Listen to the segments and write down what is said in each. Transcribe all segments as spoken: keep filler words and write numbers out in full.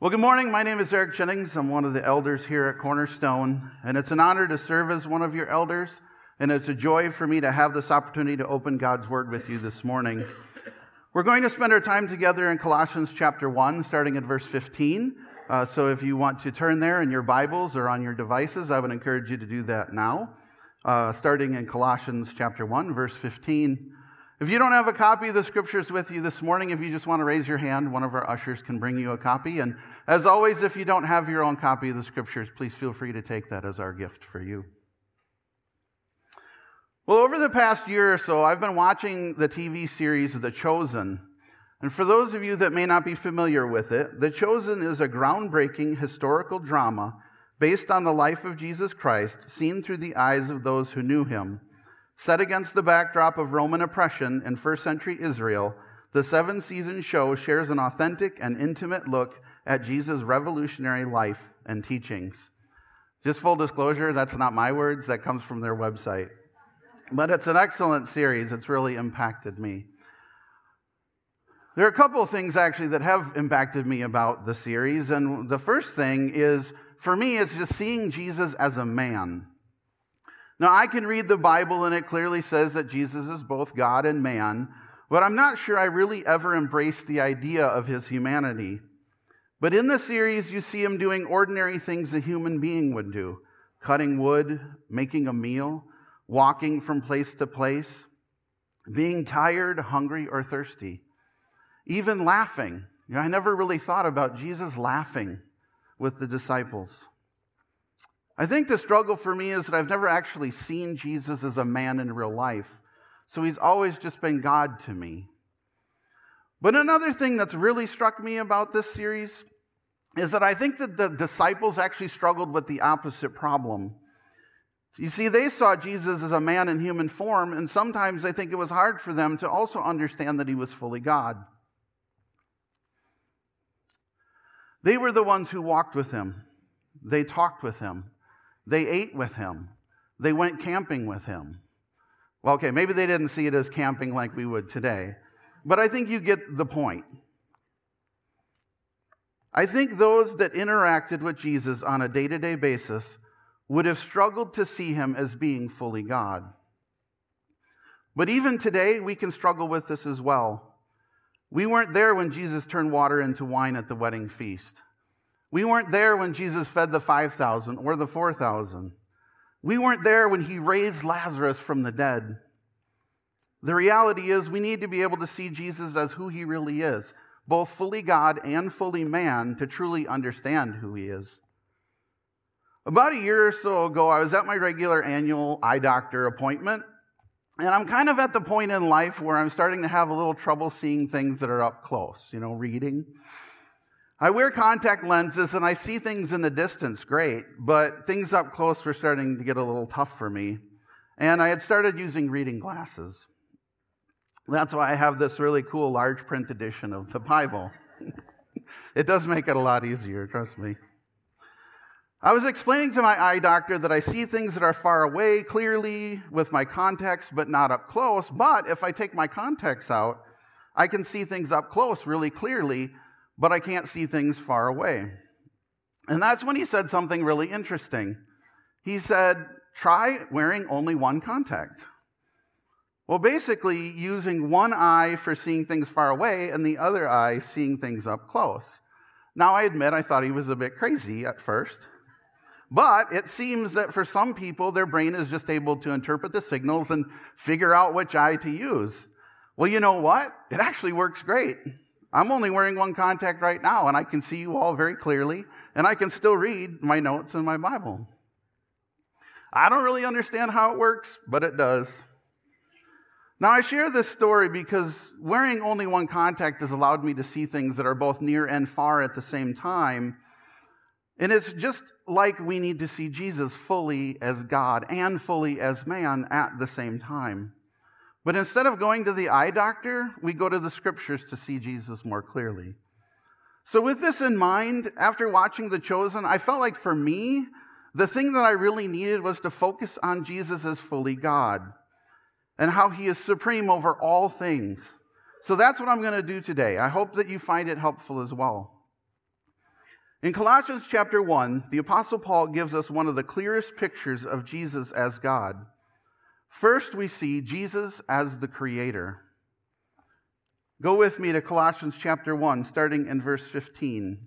Well, good morning. My name is Eric Jennings. I'm one of the elders here at Cornerstone, and it's an honor to serve as one of your elders, and it's a joy for me to have this opportunity to open God's Word with you this morning. We're going to spend our time together in Colossians chapter one, starting at verse fifteen. Uh, so if you want to turn there in your Bibles or on your devices, I would encourage you to do that now, uh, starting in Colossians chapter one, verse fifteen. If you don't have a copy of the scriptures with you this morning, if you just want to raise your hand, one of our ushers can bring you a copy. And as always, if you don't have your own copy of the scriptures, please feel free to take that as our gift for you. Well, over the past year or so, I've been watching the T V series The Chosen. And for those of you that may not be familiar with it, The Chosen is a groundbreaking historical drama based on the life of Jesus Christ, seen through the eyes of those who knew him. Set against the backdrop of Roman oppression in first century Israel, the seven-season show shares an authentic and intimate look at Jesus' revolutionary life and teachings. Just full disclosure, that's not my words, that comes from their website. But it's an excellent series. It's really impacted me. There are a couple of things actually that have impacted me about the series, and the first thing is, for me, it's just seeing Jesus as a man. Now, I can read the Bible and it clearly says that Jesus is both God and man, but I'm not sure I really ever embraced the idea of his humanity. But in the series, you see him doing ordinary things a human being would do: cutting wood, making a meal, walking from place to place, being tired, hungry, or thirsty, even laughing. You know, I never really thought about Jesus laughing with the disciples. I think the struggle for me is that I've never actually seen Jesus as a man in real life, so he's always just been God to me. But another thing that's really struck me about this series is that I think that the disciples actually struggled with the opposite problem. You see, they saw Jesus as a man in human form, and sometimes I think it was hard for them to also understand that he was fully God. They were the ones who walked with him. They talked with him. They ate with him. They went camping with him. Well, okay, maybe they didn't see it as camping like we would today, but I think you get the point. I think those that interacted with Jesus on a day-to-day basis would have struggled to see him as being fully God. But even today, we can struggle with this as well. We weren't there when Jesus turned water into wine at the wedding feast. We weren't there when Jesus fed the five thousand or the four thousand. We weren't there when he raised Lazarus from the dead. The reality is we need to be able to see Jesus as who he really is, both fully God and fully man, to truly understand who he is. About a year or so ago, I was at my regular annual eye doctor appointment, and I'm kind of at the point in life where I'm starting to have a little trouble seeing things that are up close, you know, reading. I wear contact lenses and I see things in the distance great, but things up close were starting to get a little tough for me. And I had started using reading glasses. That's why I have this really cool large print edition of the Bible. It does make it a lot easier, trust me. I was explaining to my eye doctor that I see things that are far away clearly with my contacts, but not up close. But if I take my contacts out, I can see things up close really clearly, but I can't see things far away. And that's when he said something really interesting. He said, try wearing only one contact. Well, basically, using one eye for seeing things far away and the other eye seeing things up close. Now, I admit I thought he was a bit crazy at first, but it seems that for some people, their brain is just able to interpret the signals and figure out which eye to use. Well, you know what? It actually works great. I'm only wearing one contact right now, and I can see you all very clearly, and I can still read my notes in my Bible. I don't really understand how it works, but it does. Now, I share this story because wearing only one contact has allowed me to see things that are both near and far at the same time, and it's just like we need to see Jesus fully as God and fully as man at the same time. But instead of going to the eye doctor, we go to the scriptures to see Jesus more clearly. So with this in mind, after watching The Chosen, I felt like for me, the thing that I really needed was to focus on Jesus as fully God and how he is supreme over all things. So that's what I'm going to do today. I hope that you find it helpful as well. In Colossians chapter one, the Apostle Paul gives us one of the clearest pictures of Jesus as God. First, we see Jesus as the Creator. Go with me to Colossians chapter one, starting in verse fifteen.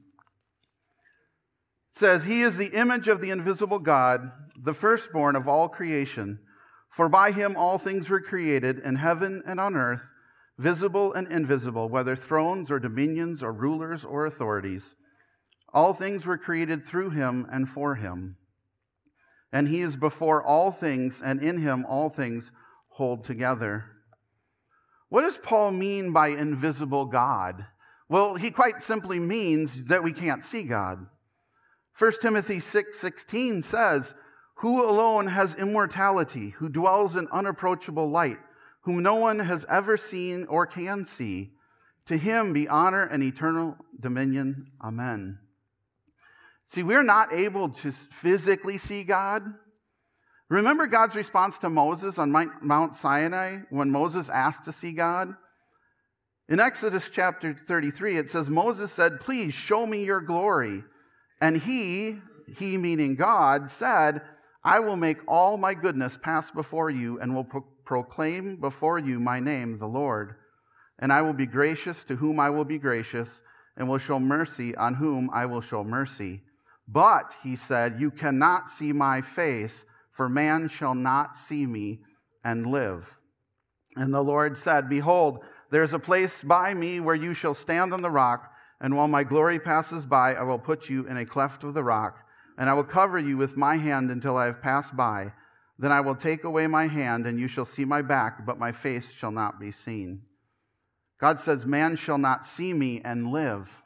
It says, "He is the image of the invisible God, the firstborn of all creation. For by him all things were created in heaven and on earth, visible and invisible, whether thrones or dominions or rulers or authorities. All things were created through him and for him. And he is before all things, and in him all things hold together." What does Paul mean by invisible God? Well, he quite simply means that we can't see God. First Timothy six sixteen says, "Who alone has immortality, who dwells in unapproachable light, whom no one has ever seen or can see. To him be honor and eternal dominion. Amen." See, we're not able to physically see God. Remember God's response to Moses on Mount Sinai when Moses asked to see God? In Exodus chapter thirty-three, it says, Moses said, "Please show me your glory." And he, he meaning God, said, "I will make all my goodness pass before you and will pro- proclaim before you my name, the Lord. And I will be gracious to whom I will be gracious and will show mercy on whom I will show mercy. But," he said, "you cannot see my face, for man shall not see me and live." And the Lord said, "Behold, there is a place by me where you shall stand on the rock, and while my glory passes by, I will put you in a cleft of the rock, and I will cover you with my hand until I have passed by. Then I will take away my hand, and you shall see my back, but my face shall not be seen." God says, "Man shall not see me and live."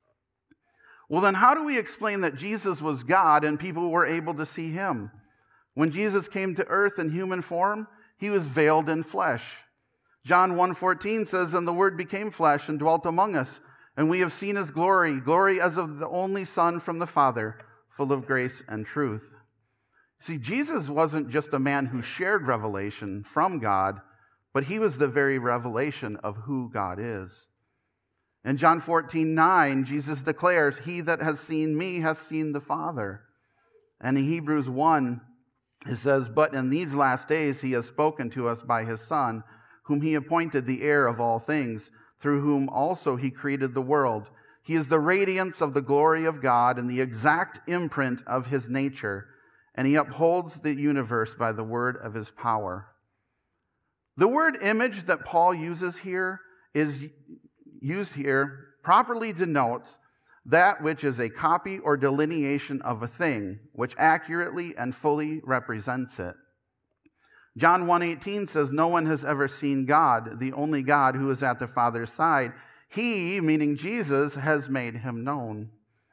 Well, then how do we explain that Jesus was God and people were able to see him? When Jesus came to earth in human form, he was veiled in flesh. John one fourteen says, "And the Word became flesh and dwelt among us, and we have seen his glory, glory as of the only Son from the Father, full of grace and truth." See, Jesus wasn't just a man who shared revelation from God, but he was the very revelation of who God is. In John fourteen nine, Jesus declares, "He that has seen me hath seen the Father." And in Hebrews one, it says, "But in these last days he has spoken to us by his Son, whom he appointed the heir of all things, through whom also he created the world. He is the radiance of the glory of God and the exact imprint of his nature, and he upholds the universe by the word of his power." The word image that Paul uses here is used here properly denotes that which is a copy or delineation of a thing, which accurately and fully represents it. John one eighteen says, "No one has ever seen God, the only God who is at the Father's side. He," meaning Jesus, "has made him known."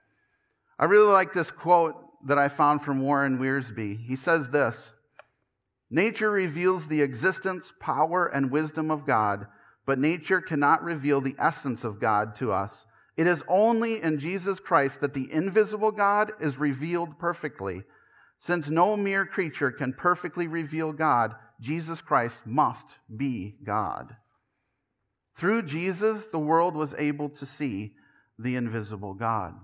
I really like this quote that I found from Warren Wiersbe. He says this, "Nature reveals the existence, power, and wisdom of God, but nature cannot reveal the essence of God to us. It is only in Jesus Christ that the invisible God is revealed perfectly. Since no mere creature can perfectly reveal God, Jesus Christ must be God." Through Jesus, the world was able to see the invisible God.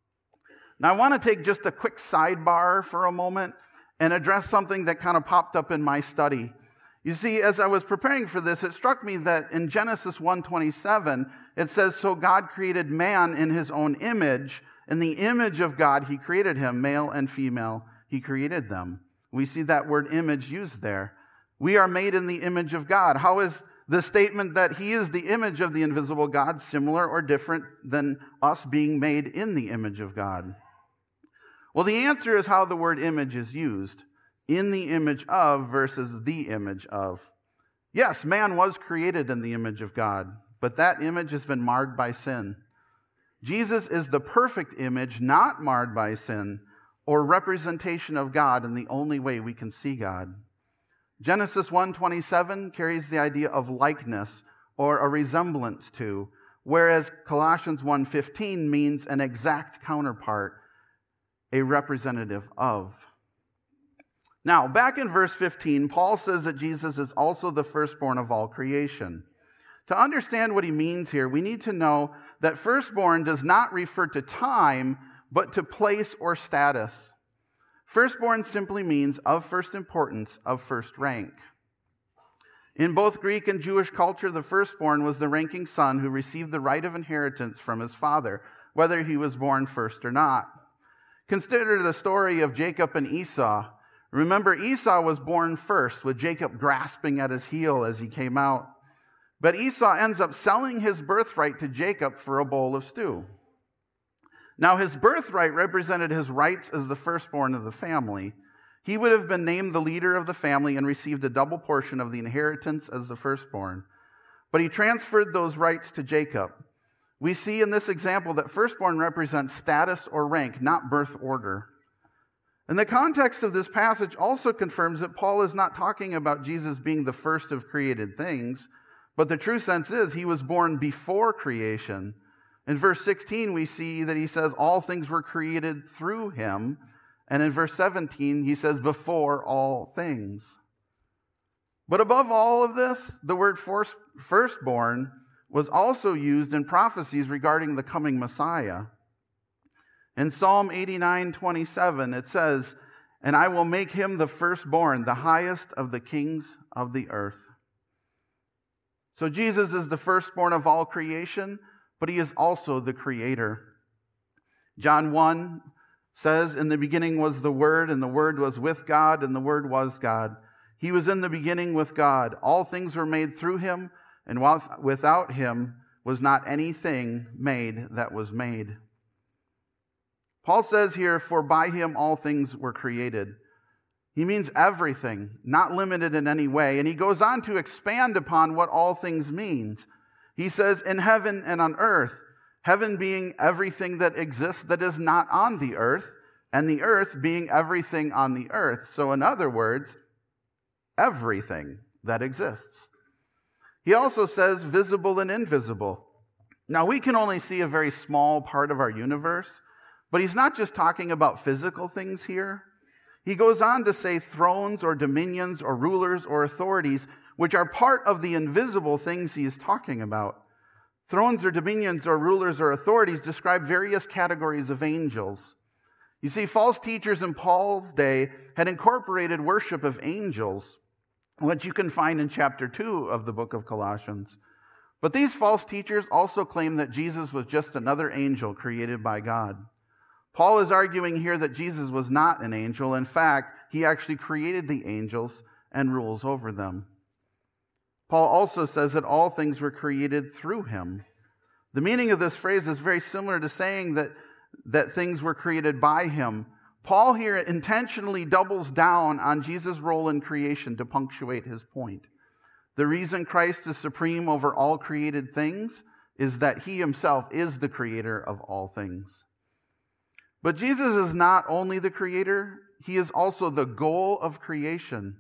Now, I want to take just a quick sidebar for a moment and address something that kind of popped up in my study. You see, as I was preparing for this, it struck me that in Genesis one twenty-seven, it says, "So God created man in his own image. In the image of God, he created him, male and female, he created them." We see that word image used there. We are made in the image of God. How is the statement that he is the image of the invisible God similar or different than us being made in the image of God? Well, the answer is how the word image is used. In the image of versus the image of. Yes, man was created in the image of God, but that image has been marred by sin. Jesus is the perfect image, not marred by sin, or representation of God in the only way we can see God. Genesis one twenty-seven carries the idea of likeness or a resemblance to, whereas Colossians one fifteen means an exact counterpart, a representative of. Now, back in verse fifteen, Paul says that Jesus is also the firstborn of all creation. To understand what he means here, we need to know that firstborn does not refer to time, but to place or status. Firstborn simply means of first importance, of first rank. In both Greek and Jewish culture, the firstborn was the ranking son who received the right of inheritance from his father, whether he was born first or not. Consider the story of Jacob and Esau. Remember, Esau was born first, with Jacob grasping at his heel as he came out. But Esau ends up selling his birthright to Jacob for a bowl of stew. Now, his birthright represented his rights as the firstborn of the family. He would have been named the leader of the family and received a double portion of the inheritance as the firstborn. But he transferred those rights to Jacob. We see in this example that firstborn represents status or rank, not birth order. And the context of this passage also confirms that Paul is not talking about Jesus being the first of created things, but the true sense is he was born before creation. In verse sixteen, we see that he says all things were created through him. And in verse seventeen, he says before all things. But above all of this, the word firstborn was also used in prophecies regarding the coming Messiah. In Psalm eighty-nine twenty-seven, it says, "And I will make him the firstborn, the highest of the kings of the earth." So Jesus is the firstborn of all creation, but he is also the creator. John one says, "In the beginning was the Word, and the Word was with God, and the Word was God. He was in the beginning with God. All things were made through him, and without him was not anything made that was made." Paul says here, "For by him all things were created." He means everything, not limited in any way. And he goes on to expand upon what all things means. He says, "In heaven and on earth," heaven being everything that exists that is not on the earth, and the earth being everything on the earth. So in other words, everything that exists. He also says visible and invisible. Now, we can only see a very small part of our universe, but he's not just talking about physical things here. He goes on to say thrones or dominions or rulers or authorities, which are part of the invisible things he is talking about. Thrones or dominions or rulers or authorities describe various categories of angels. You see, false teachers in Paul's day had incorporated worship of angels, which you can find in chapter two of the book of Colossians. But these false teachers also claim that Jesus was just another angel created by God. Paul is arguing here that Jesus was not an angel. In fact, he actually created the angels and rules over them. Paul also says that all things were created through him. The meaning of this phrase is very similar to saying that, that things were created by him. Paul here intentionally doubles down on Jesus' role in creation to punctuate his point. The reason Christ is supreme over all created things is that he himself is the creator of all things. But Jesus is not only the creator, he is also the goal of creation.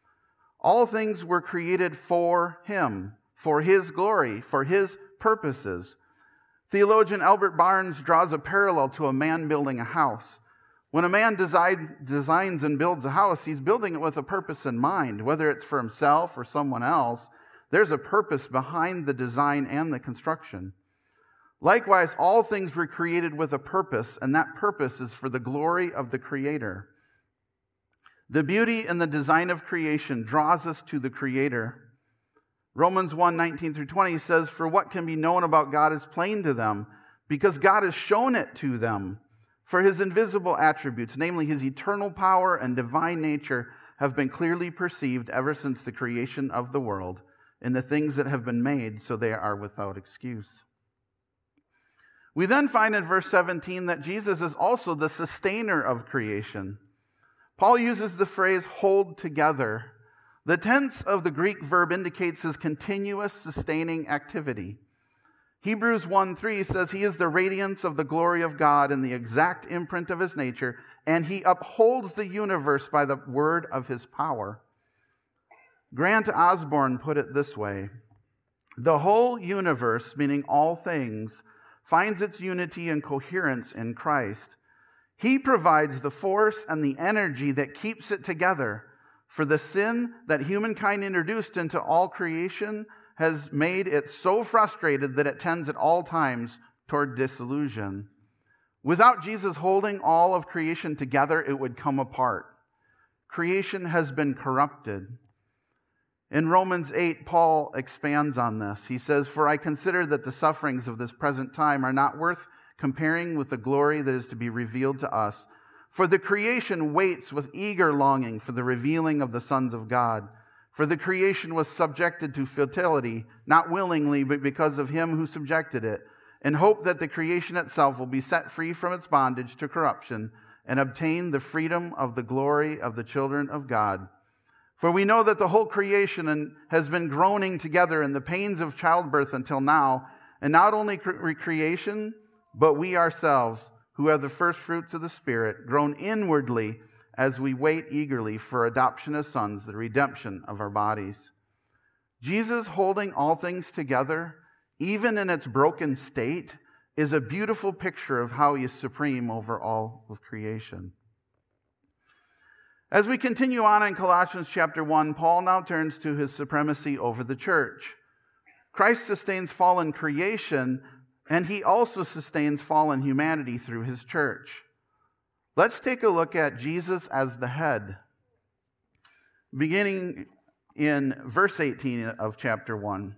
All things were created for him, for his glory, for his purposes. Theologian Albert Barnes draws a parallel to a man building a house. When a man designs, designs and builds a house, he's building it with a purpose in mind, whether it's for himself or someone else. There's a purpose behind the design and the construction. Likewise, all things were created with a purpose, and that purpose is for the glory of the Creator. The beauty and the design of creation draws us to the Creator. Romans one, nineteen through twenty says, "For what can be known about God is plain to them, because God has shown it to them. For his invisible attributes, namely his eternal power and divine nature, have been clearly perceived ever since the creation of the world, in the things that have been made, so they are without excuse." We then find in verse seventeen that Jesus is also the sustainer of creation. Paul uses the phrase "hold together." The tense of the Greek verb indicates his continuous sustaining activity. Hebrews one three says he is the radiance of the glory of God and the exact imprint of his nature, and he upholds the universe by the word of his power. Grant Osborne put it this way: "The whole universe, meaning all things, finds its unity and coherence in Christ. He provides the force and the energy that keeps it together, for the sin that humankind introduced into all creation has made it so frustrated that it tends at all times toward disillusion. Without Jesus holding all of creation together, it would come apart. Creation has been corrupted. In Romans eight, Paul expands on this. He says, "For I consider that the sufferings of this present time are not worth comparing with the glory that is to be revealed to us. For the creation waits with eager longing for the revealing of the sons of God. For the creation was subjected to futility, not willingly, but because of him who subjected it, in hope that the creation itself will be set free from its bondage to corruption and obtain the freedom of the glory of the children of God. For we know that the whole creation has been groaning together in the pains of childbirth until now, and not only creation, but we ourselves, who are the first fruits of the Spirit, groan inwardly as we wait eagerly for adoption as sons, the redemption of our bodies." Jesus holding all things together, even in its broken state, is a beautiful picture of how he is supreme over all of creation. As we continue on in Colossians chapter one, Paul now turns to his supremacy over the church. Christ sustains fallen creation, and he also sustains fallen humanity through his church. Let's take a look at Jesus as the head. Beginning in verse eighteen of chapter one.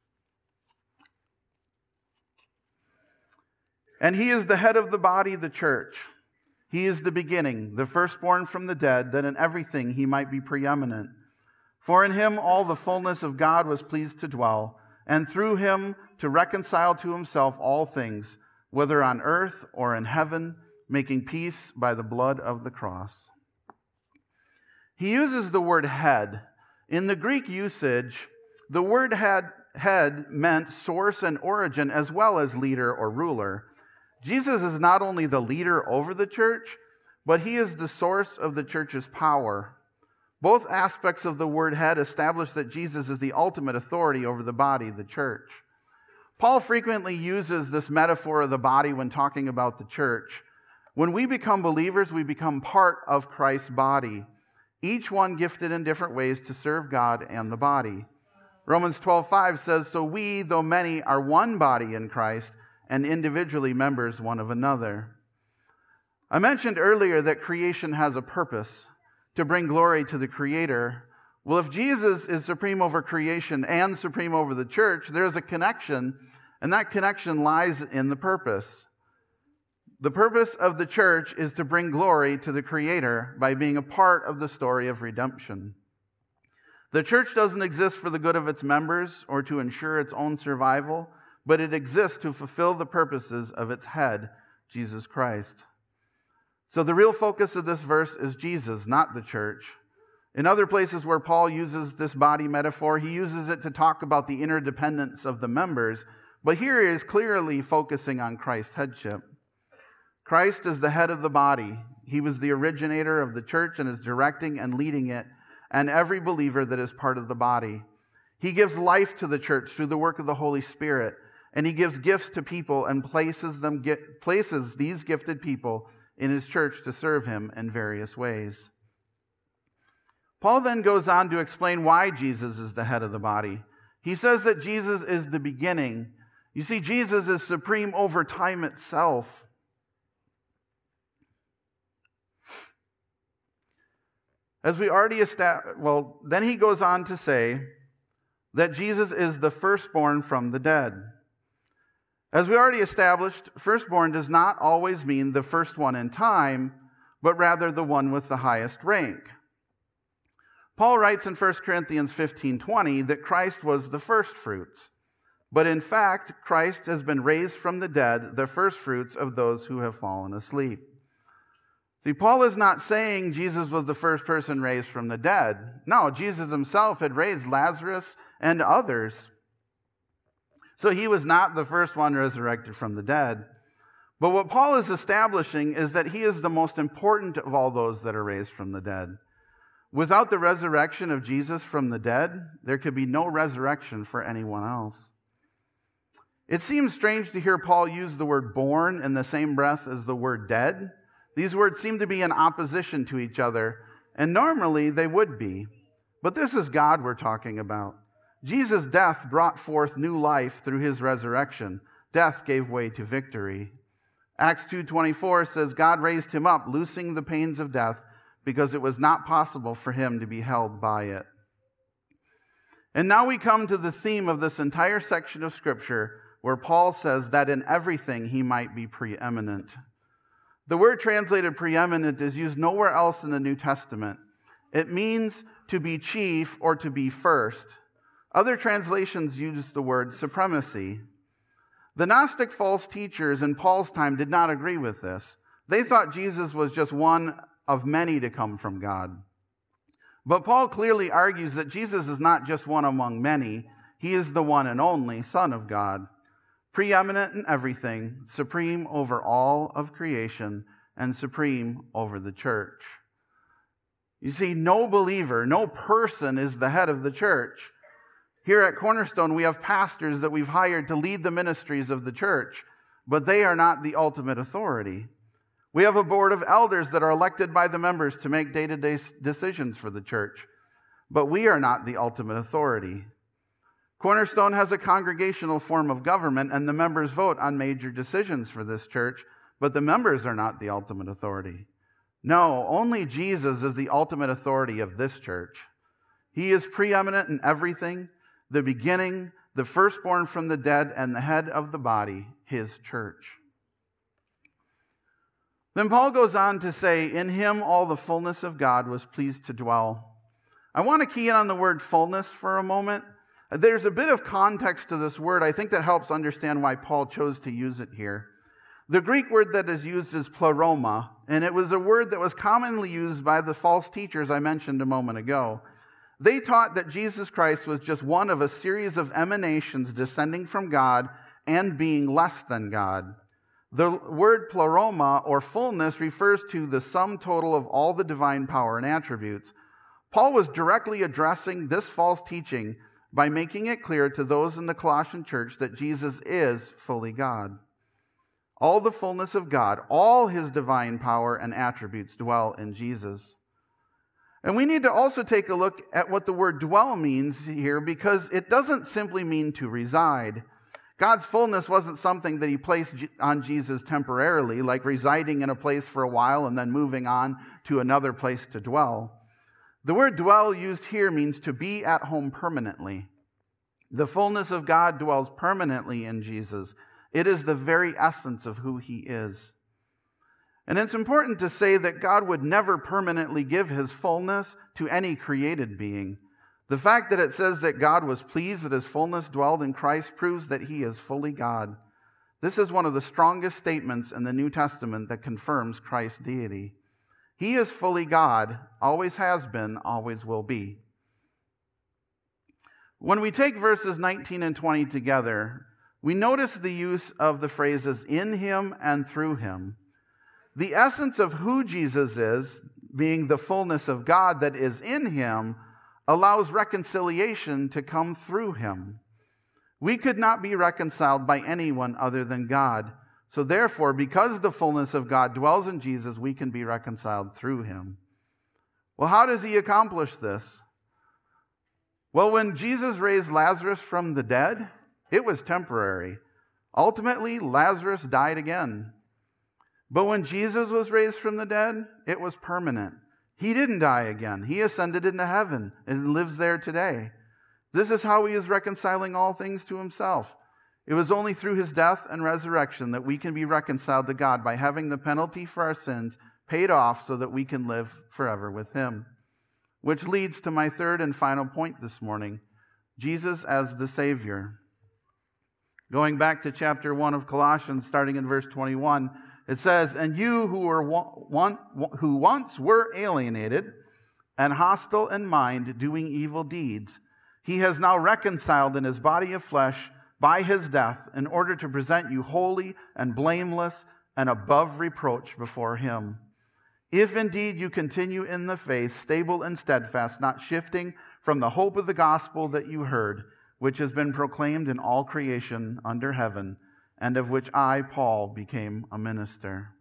"And he is the head of the body, the church. He is the beginning, the firstborn from the dead, that in everything he might be preeminent. For in him all the fullness of God was pleased to dwell, and through him to reconcile to himself all things, whether on earth or in heaven, making peace by the blood of the cross." He uses the word head. In the Greek usage, the word head, head meant source and origin as well as leader or ruler. Jesus is not only the leader over the church, but he is the source of the church's power. Both aspects of the word head establish that Jesus is the ultimate authority over the body, the church. Paul frequently uses this metaphor of the body when talking about the church. When we become believers, we become part of Christ's body, each one gifted in different ways to serve God and the body. Romans twelve five says, "So we, though many, are one body in Christ, and individually members one of another." I mentioned earlier that creation has a purpose, to bring glory to the Creator. Well, if Jesus is supreme over creation and supreme over the church, there's a connection, and that connection lies in the purpose. The purpose of the church is to bring glory to the Creator by being a part of the story of redemption. The church doesn't exist for the good of its members or to ensure its own survival, but it exists to fulfill the purposes of its head, Jesus Christ. So the real focus of this verse is Jesus, not the church. In other places where Paul uses this body metaphor, he uses it to talk about the interdependence of the members, but here he is clearly focusing on Christ's headship. Christ is the head of the body. He was the originator of the church and is directing and leading it, and every believer that is part of the body. He gives life to the church through the work of the Holy Spirit, and he gives gifts to people and places them places these gifted people in his church to serve him in various ways. Paul then goes on to explain why Jesus is the head of the body. He says that Jesus is the beginning. You see, Jesus is supreme over time itself. As we already established, well, then he goes on to say that Jesus is the firstborn from the dead. As we already established, firstborn does not always mean the first one in time, but rather the one with the highest rank. Paul writes in First Corinthians fifteen twenty that Christ was the firstfruits. But in fact, Christ has been raised from the dead, the firstfruits of those who have fallen asleep. See, Paul is not saying Jesus was the first person raised from the dead. No, Jesus himself had raised Lazarus and others. So he was not the first one resurrected from the dead. But what Paul is establishing is that he is the most important of all those that are raised from the dead. Without the resurrection of Jesus from the dead, there could be no resurrection for anyone else. It seems strange to hear Paul use the word born in the same breath as the word dead. These words seem to be in opposition to each other, and normally they would be. But this is God we're talking about. Jesus' death brought forth new life through his resurrection. Death gave way to victory. Acts two twenty-four says, God raised him up, loosing the pains of death, because it was not possible for him to be held by it. And now we come to the theme of this entire section of Scripture, where Paul says that in everything he might be preeminent. The word translated preeminent is used nowhere else in the New Testament. It means to be chief or to be first. Other translations use the word supremacy. The Gnostic false teachers in Paul's time did not agree with this. They thought Jesus was just one of many to come from God. But Paul clearly argues that Jesus is not just one among many. He is the one and only Son of God, preeminent in everything, supreme over all of creation, and supreme over the church. You see, no believer, no person is the head of the church. Here at Cornerstone, we have pastors that we've hired to lead the ministries of the church, but they are not the ultimate authority. We have a board of elders that are elected by the members to make day-to-day decisions for the church, but we are not the ultimate authority. Cornerstone has a congregational form of government, and the members vote on major decisions for this church, but the members are not the ultimate authority. No, only Jesus is the ultimate authority of this church. He is preeminent in everything, the beginning, the firstborn from the dead, and the head of the body, his church. Then Paul goes on to say, in him all the fullness of God was pleased to dwell. I want to key in on the word fullness for a moment. There's a bit of context to this word. I think that helps understand why Paul chose to use it here. The Greek word that is used is pleroma, and it was a word that was commonly used by the false teachers I mentioned a moment ago. They taught that Jesus Christ was just one of a series of emanations descending from God and being less than God. The word pleroma, or fullness, refers to the sum total of all the divine power and attributes. Paul was directly addressing this false teaching by making it clear to those in the Colossian church that Jesus is fully God. All the fullness of God, all his divine power and attributes dwell in Jesus. And we need to also take a look at what the word dwell means here, because it doesn't simply mean to reside. God's fullness wasn't something that he placed on Jesus temporarily, like residing in a place for a while and then moving on to another place to dwell. The word dwell used here means to be at home permanently. The fullness of God dwells permanently in Jesus. It is the very essence of who he is. And it's important to say that God would never permanently give his fullness to any created being. The fact that it says that God was pleased that his fullness dwelled in Christ proves that he is fully God. This is one of the strongest statements in the New Testament that confirms Christ's deity. He is fully God, always has been, always will be. When we take verses nineteen and twenty together, we notice the use of the phrases in him and through him. The essence of who Jesus is, being the fullness of God that is in him, allows reconciliation to come through him. We could not be reconciled by anyone other than God. So therefore, because the fullness of God dwells in Jesus, we can be reconciled through him. Well, how does he accomplish this? Well, when Jesus raised Lazarus from the dead, it was temporary. Ultimately, Lazarus died again. But when Jesus was raised from the dead, it was permanent. He didn't die again. He ascended into heaven and lives there today. This is how he is reconciling all things to himself. It was only through his death and resurrection that we can be reconciled to God by having the penalty for our sins paid off so that we can live forever with him. Which leads to my third and final point this morning, Jesus as the Savior. Going back to chapter one of Colossians, starting in verse twenty-one, it says, and you who were one, who once were alienated and hostile in mind, doing evil deeds, he has now reconciled in his body of flesh by his death in order to present you holy and blameless and above reproach before him. If indeed you continue in the faith, stable and steadfast, not shifting from the hope of the gospel that you heard, which has been proclaimed in all creation under heaven, and of which I, Paul, became a minister.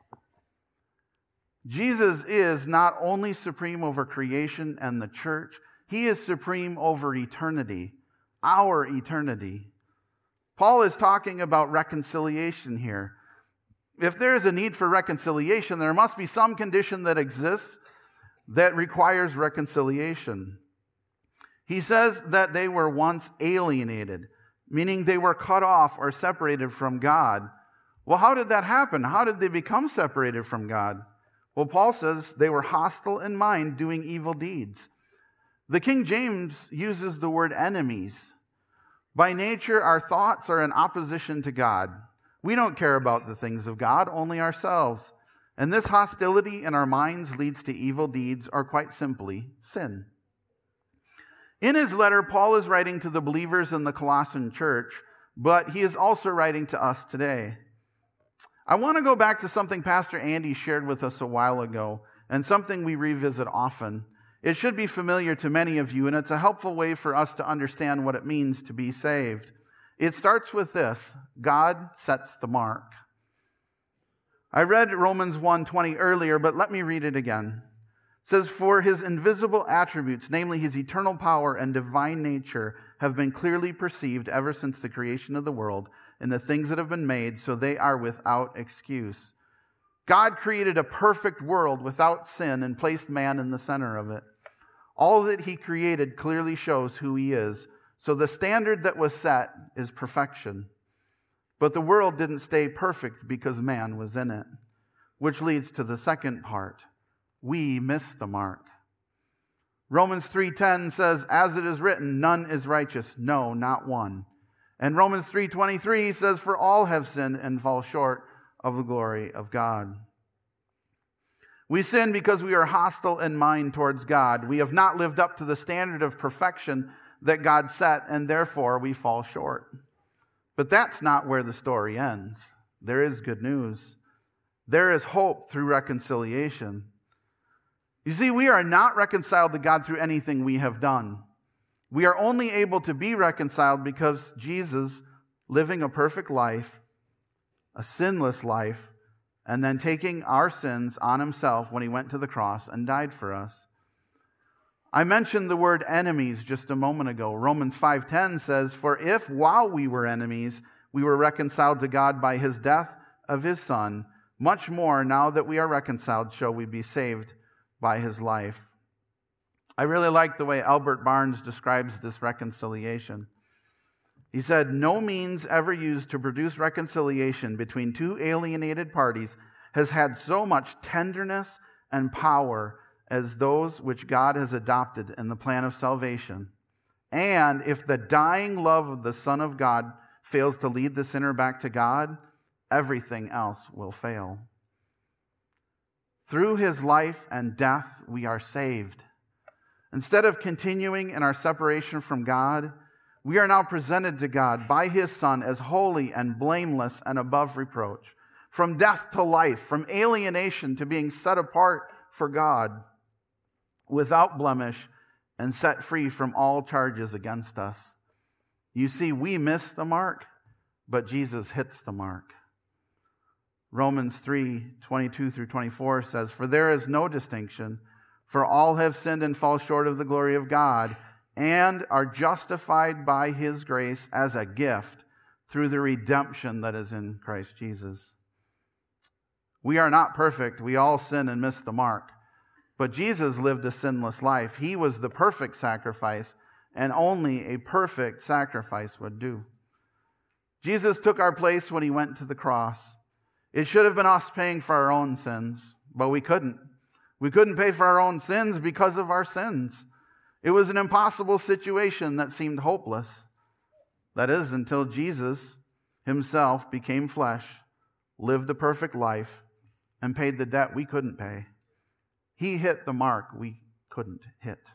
Jesus is not only supreme over creation and the church, he is supreme over eternity, our eternity. Paul is talking about reconciliation here. If there is a need for reconciliation, there must be some condition that exists that requires reconciliation. He says that they were once alienated, meaning they were cut off or separated from God. Well, how did that happen? How did they become separated from God? Well, Paul says they were hostile in mind, doing evil deeds. The King James uses the word enemies. By nature, our thoughts are in opposition to God. We don't care about the things of God, only ourselves. And this hostility in our minds leads to evil deeds, or quite simply, sin. In his letter, Paul is writing to the believers in the Colossian church, but he is also writing to us today. I want to go back to something Pastor Andy shared with us a while ago, and something we revisit often. It should be familiar to many of you, and it's a helpful way for us to understand what it means to be saved. It starts with this: God sets the mark. I read Romans one twenty earlier, but let me read it again. It says, "For his invisible attributes, namely his eternal power and divine nature, have been clearly perceived ever since the creation of the world and the things that have been made, so they are without excuse." God created a perfect world without sin and placed man in the center of it. All that he created clearly shows who he is. So the standard that was set is perfection. But the world didn't stay perfect because man was in it, which leads to the second part. We missed the mark. Romans three ten says, "As it is written, none is righteous, no, not one." And Romans three twenty-three says, "For all have sinned and fall short of the glory of God." We sin because we are hostile in mind towards God. We have not lived up to the standard of perfection that God set, and therefore we fall short. But that's not where the story ends. There is good news. There is hope through reconciliation. You see, we are not reconciled to God through anything we have done. We are only able to be reconciled because Jesus, living a perfect life, a sinless life, and then taking our sins on himself when he went to the cross and died for us. I mentioned the word enemies just a moment ago. Romans five ten says, "For if while we were enemies, we were reconciled to God by his death of his Son, much more now that we are reconciled shall we be saved by his life." I really like the way Albert Barnes describes this reconciliation. He said, "No means ever used to produce reconciliation between two alienated parties has had so much tenderness and power as those which God has adopted in the plan of salvation. And if the dying love of the Son of God fails to lead the sinner back to God, everything else will fail." Through his life and death, we are saved. Instead of continuing in our separation from God, we are now presented to God by his Son as holy and blameless and above reproach. From death to life, from alienation to being set apart for God, without blemish and set free from all charges against us. You see, we miss the mark, but Jesus hits the mark. Romans three twenty-two through twenty-four says, "For there is no distinction, for all have sinned and fall short of the glory of God, and are justified by his grace as a gift through the redemption that is in Christ Jesus." We are not perfect. We all sin and miss the mark. But Jesus lived a sinless life. He was the perfect sacrifice, and only a perfect sacrifice would do. Jesus took our place when he went to the cross. It should have been us paying for our own sins, but we couldn't. We couldn't pay for our own sins because of our sins. It was an impossible situation that seemed hopeless. That is, until Jesus himself became flesh, lived a perfect life, and paid the debt we couldn't pay. He hit the mark we couldn't hit.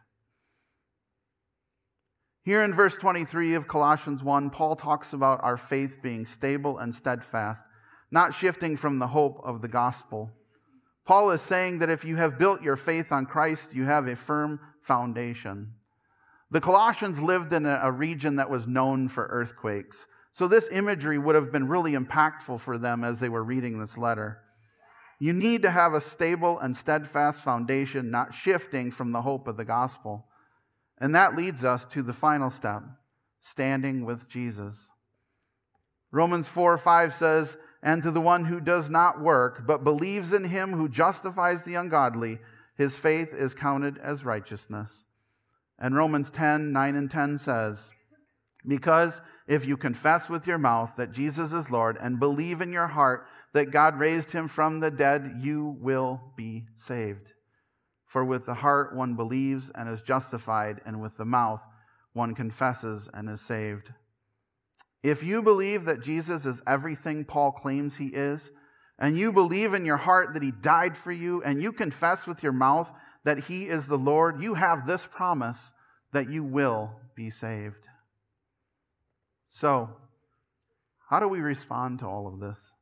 Here in verse twenty-three of Colossians one, Paul talks about our faith being stable and steadfast, not shifting from the hope of the gospel. Paul is saying that if you have built your faith on Christ, you have a firm foundation. The Colossians lived in a region that was known for earthquakes, so this imagery would have been really impactful for them as they were reading this letter. You need to have a stable and steadfast foundation, not shifting from the hope of the gospel. And that leads us to the final step, standing with Jesus. Romans four five says, and to the one who does not work, but believes in him who justifies the ungodly, his faith is counted as righteousness. And Romans ten, nine and ten says, because if you confess with your mouth that Jesus is Lord and believe in your heart that God raised him from the dead, you will be saved. For with the heart one believes and is justified, and with the mouth one confesses and is saved. If you believe that Jesus is everything Paul claims he is, and you believe in your heart that he died for you, and you confess with your mouth that he is the Lord, you have this promise that you will be saved. So, how do we respond to all of this?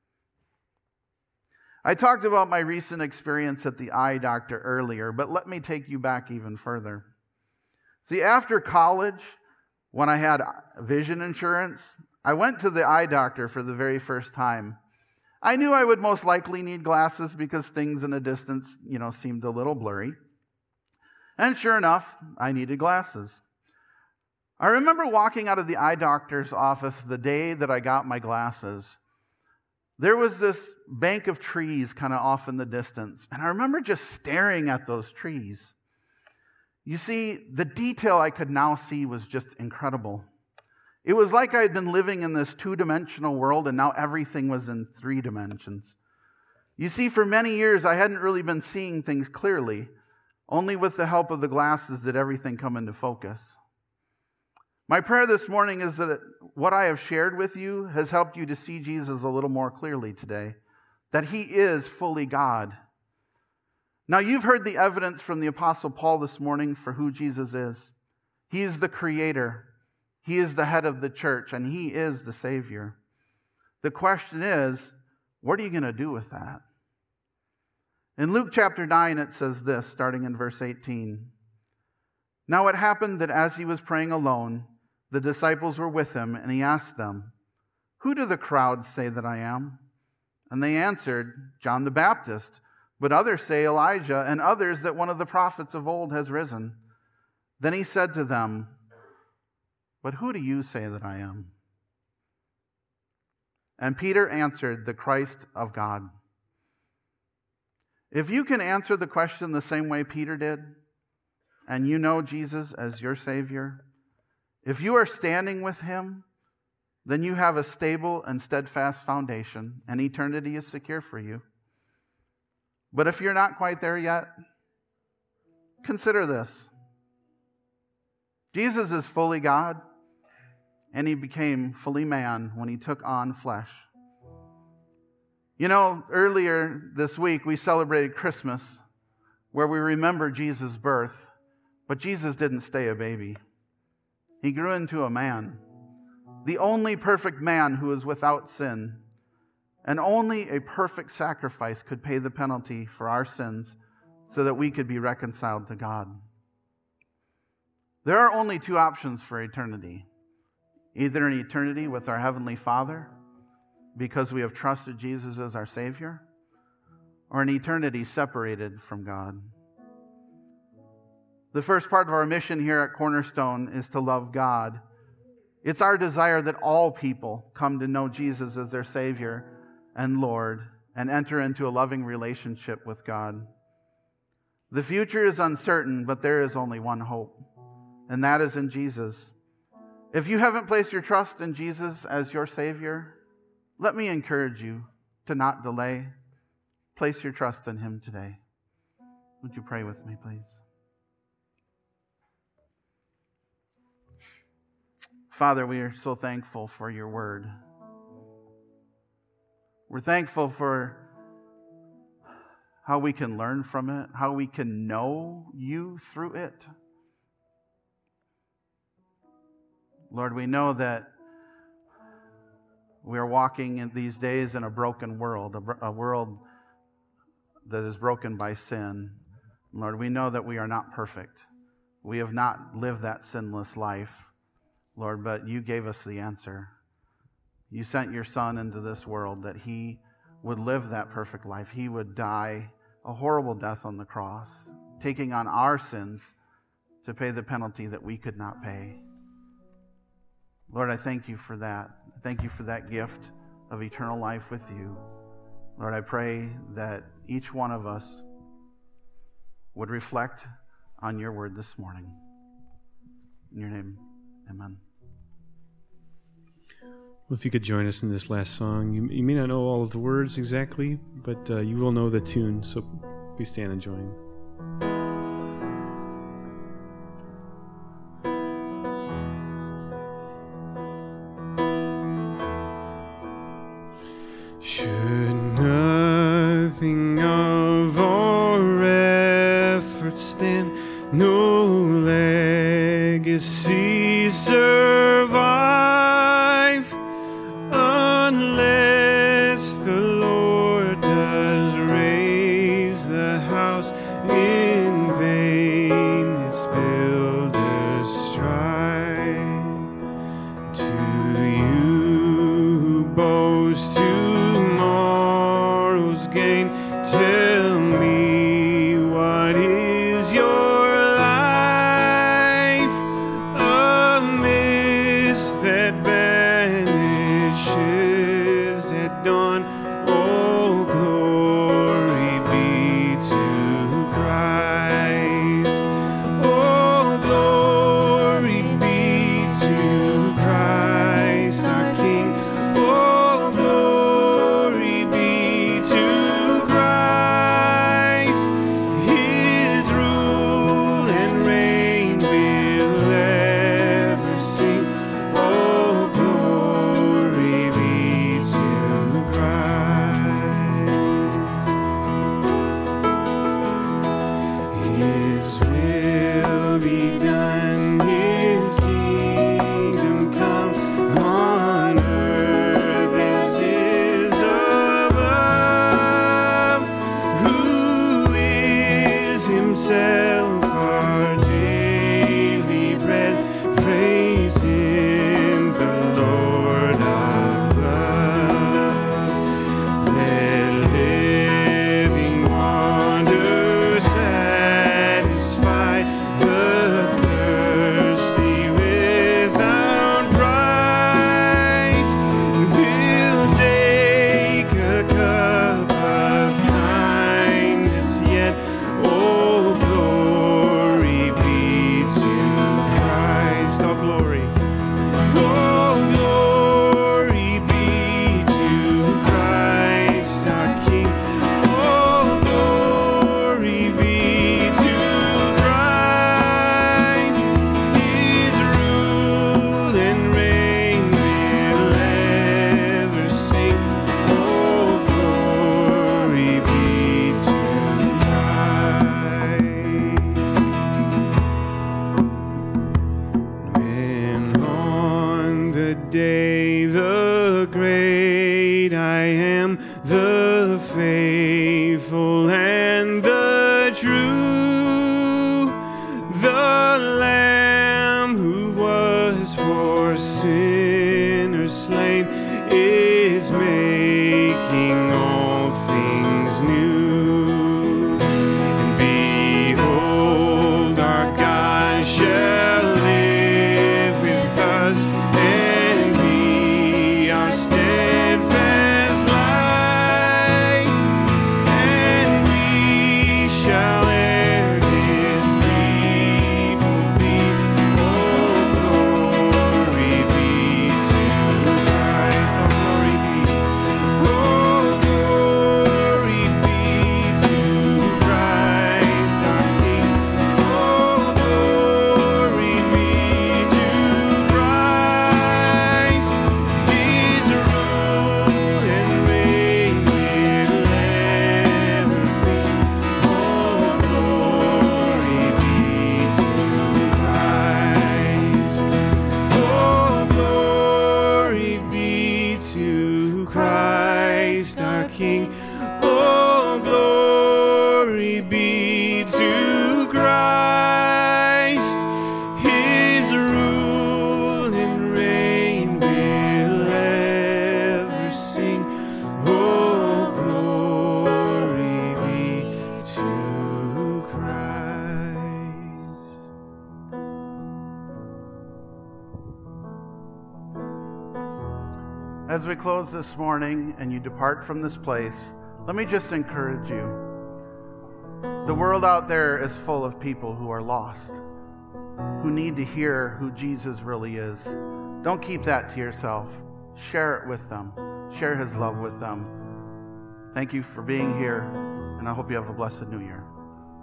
I talked about my recent experience at the eye doctor earlier, but let me take you back even further. See, after college, when I had vision insurance, I went to the eye doctor for the very first time. I knew I would most likely need glasses because things in a distance, you know, seemed a little blurry. And sure enough, I needed glasses. I remember walking out of the eye doctor's office the day that I got my glasses. There was this bank of trees kind of off in the distance, and I remember just staring at those trees. You see, the detail I could now see was just incredible. It was like I had been living in this two-dimensional world, and now everything was in three dimensions. You see, for many years, I hadn't really been seeing things clearly. Only with the help of the glasses did everything come into focus. My prayer this morning is that what I have shared with you has helped you to see Jesus a little more clearly today, that he is fully God. Now, you've heard the evidence from the Apostle Paul this morning for who Jesus is. He is the Creator. He is the head of the church, and he is the Savior. The question is, what are you going to do with that? In Luke chapter nine, it says this, starting in verse eighteen. Now it happened that as he was praying alone, the disciples were with him, and he asked them, who do the crowds say that I am? And they answered, John the Baptist, but others say Elijah, and others that one of the prophets of old has risen. Then he said to them, but who do you say that I am? And Peter answered, the Christ of God. If you can answer the question the same way Peter did, and you know Jesus as your Savior, if you are standing with him, then you have a stable and steadfast foundation, and eternity is secure for you. But if you're not quite there yet, consider this. Jesus is fully God, and he became fully man when he took on flesh. You know, earlier this week we celebrated Christmas, where we remember Jesus' birth, but Jesus didn't stay a baby. He grew into a man, the only perfect man who is without sin, and only a perfect sacrifice could pay the penalty for our sins so that we could be reconciled to God. There are only two options for eternity. Either an eternity with our Heavenly Father, because we have trusted Jesus as our Savior, or an eternity separated from God. The first part of our mission here at Cornerstone is to love God. It's our desire that all people come to know Jesus as their Savior and Lord and enter into a loving relationship with God. The future is uncertain, but there is only one hope, and that is in Jesus. If you haven't placed your trust in Jesus as your Savior, let me encourage you to not delay. Place your trust in him today. Would you pray with me, please? Father, we are so thankful for your word. We're thankful for how we can learn from it, how we can know you through it. Lord, we know that we are walking in these days in a broken world, a, a world that is broken by sin. Lord, we know that we are not perfect. We have not lived that sinless life, Lord, but you gave us the answer. You sent your Son into this world that he would live that perfect life. He would die a horrible death on the cross, taking on our sins to pay the penalty that we could not pay. Lord, I thank you for that. I thank you for that gift of eternal life with you. Lord, I pray that each one of us would reflect on your word this morning. In your name, amen. Well, if you could join us in this last song. You, you may not know all of the words exactly, but uh, you will know the tune, so please stand and join. Should nothing of our efforts stand, no legacy survive, unless the Lord does raise the house in vain, its builders strive. To you who boast tomorrow's gain, tell me, what is your life? A mist that vanishes at dawn. Oh, glory be to Christ. Oh, glory be to Christ our King. Oh, glory be to Christ. His rule and reign will ever sing. Oh, glory be to Christ. His will be done, His kingdom come, on earth as is above, who is Himself our daily bread. Praise Him, the Lord of love. Let living water satisfy the thirsty without price. We'll take a cup of kindness yet. Oh, glory be to Christ. All glory. Oh, glory be to Christ our King. Oh, glory be to Christ. His rule and reign will ever sing. Oh, glory be to Christ. When on the day the great I am, the faithful and the true, the Lamb who was for sinners slain is making all things new. And behold, our God shall live with us and be our steadfast light. And As we close this morning and you depart from this place, let me just encourage you. The world out there is full of people who are lost, who need to hear who Jesus really is. Don't keep that to yourself. Share it with them. Share his love with them. Thank you for being here, and I hope you have a blessed new year.